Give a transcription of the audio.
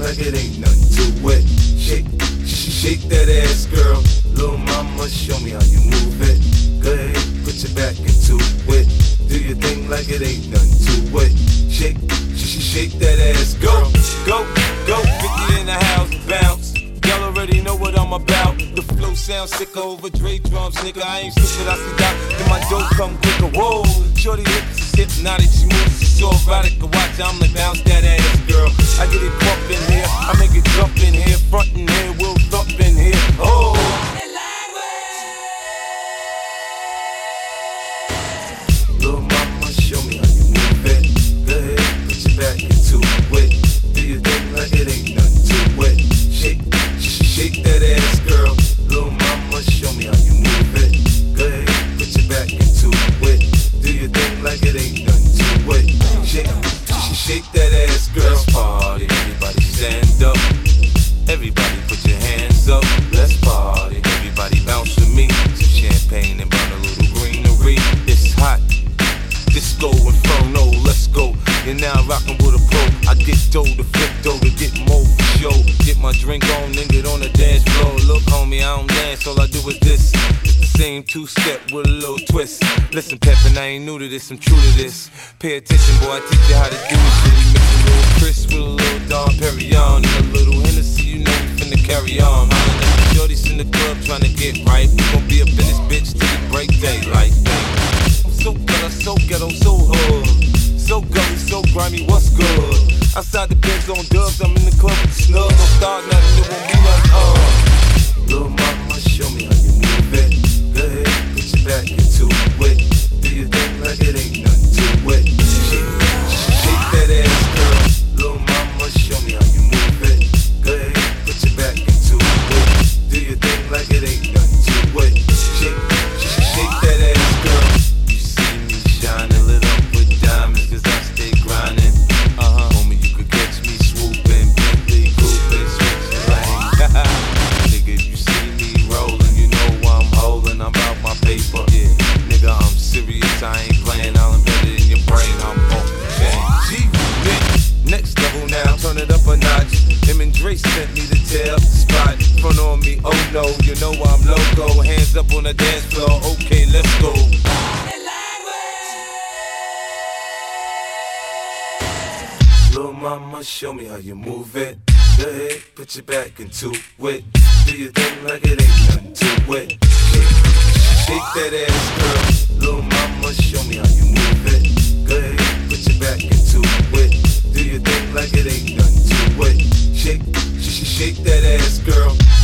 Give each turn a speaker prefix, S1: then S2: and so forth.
S1: like it ain't nothing to it. Shake that ass, girl. Little mama, show me how you move it. Go ahead, put your back into it. Do your thing like it ain't nothing to it. Shake that ass, girl. Go, 50 in the house, bounce. Y'all already know what I'm about. The flow sounds sicker over Dre drums, nigga. I ain't stupid, I see that. Then my dope come quicker. Whoa, shorty hips is hypnotic. She moves, she's so erotic. Watch, I'm like bounce that ass, girl. I get it crump in here, I make it jump in here, front in here, we'll thump in here. Oh. Little mama, show me how you move it. Go ahead, put your back into it. Do your thing like it ain't nothing to it. Shake that ass, girl. Little mama, show me how you move it. Go ahead, put your back into it. Do your thing like it ain't nothing to it. Shake that ass, girl. Let's party, everybody stand up. Everybody put your hands up. Let's party, everybody bounce with me. Some champagne and burn a little greenery. It's hot, disco inferno, let's go. You're now rockin' with a pro. I get dough to flip dough to get more for show. Get my drink on and get on the dance floor. Look, homie, I don't dance, all I do is this. It's the same two-step with a little twist. Listen, Peppin', I ain't new to this, I'm true to this. Pay attention, boy, I teach you how to do this shit. We mix a little Chris with a little Dom Perignon and a little Hennessy, you know we finna carry on. Shorty's in the club tryna get right. We gon' be up in this bitch till the break daylight. I'm so ghetto, so ghetto, so hood. So gully, so grimy, what's good? Outside the Benz on dubs, I'm in the club with the snub. Don't start nothing, it won't be nothing. Little mama, show me how you move it. Go ahead, put your back into it. Do your thing like it ain't nothing to it. Shake that ass, girl. Little mama, show me how you move it. Go ahead, put your back into it. Do your thing like it ain't nothing to it. Shake that ass, girl. You see me shining, lit up with diamonds, cause I stay grinding. Homie, you could catch me swooping, Bentley, cooping, switching lanes. Nigga, you see me rolling, you know what I'm holding. I'm out my paper. Yeah, nigga, I'm serious, I ain't playing. I'll embed it in your brain, I'm off the chain. G-Bit, next level now, turn it up a notch. Him and Dre sent me to tear up the spot. Front on me, oh no, you know I'm loco. Hands up on the dance floor, okay, let's go. Little mama, show me how you move it. Go ahead, put your back into it. Do your thing like it ain't nothing to it. Shake that ass, girl. Little mama, show me how you move it. Go ahead, put your back into it. Do your thing like it ain't nothing to it. Shake that ass, girl.